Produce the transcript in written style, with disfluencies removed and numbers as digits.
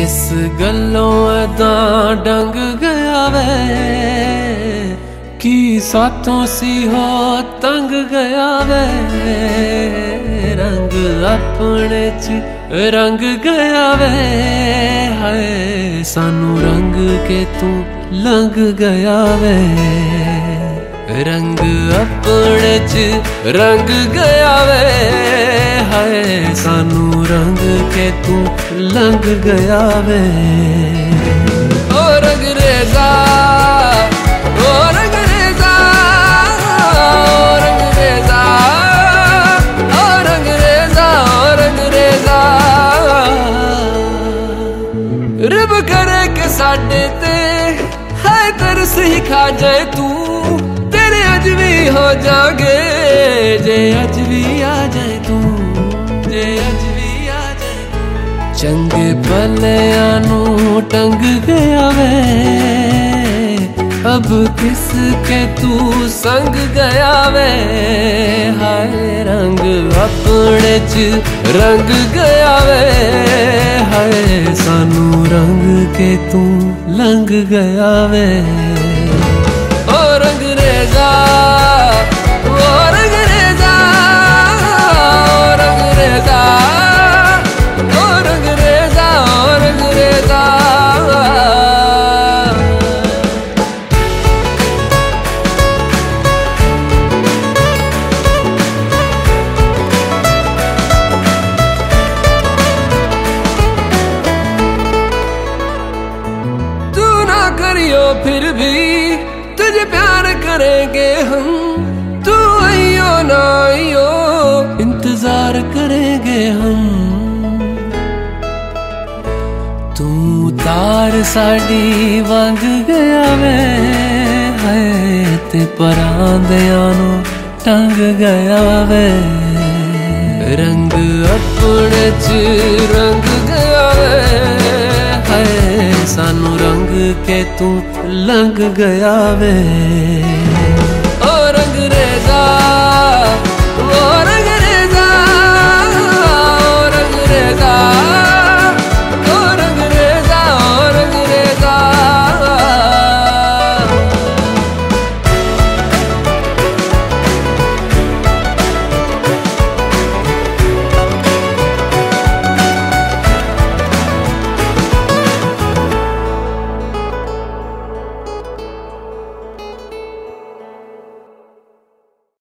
किस गल्लों अदा डंग गया वे, की साथों सी हो तंग गया वे। रंग अपने च रंग गया वे, हाय सानू रंग के तू लंघ गया वे। रंग अपने च रंग गया वे, हाय सानू रंग के तू लंघ गया वे। ओ रंग रेजा, ओ रंग रेजा, ओ रंग रेजा, ओ रंग रेजा, ओ रंग रेजा। रब करे के साडे ते है तरस ही खा जाए तू, तेरे अज भी हो जागे जे अज भी आ जाए तू, जे अज भी आ जाए तू। चंगे भलिया नू टंग गया वे, अब किसके तू संग गया वे। हाय रंग अपने च रंग गया वे, हाय सानू रंग के तू लंघ गया वे। ओ रंग रेजा, ओ रंग रेजा, ओ रंग रेजा, ओ रंग रेजा, ओ रंग रेजा। तू ना करियो फिर भी तुझे प्यार करेंगे हम, तू आइयो ना आइयो इंतजार करेंगे हम। तू तार साड़ी वांग गया वे, है ते परांदिया नू टंग गया वे। रंग अपने च रंग गया वे, है सानू रंग के तू लंघ गया वे।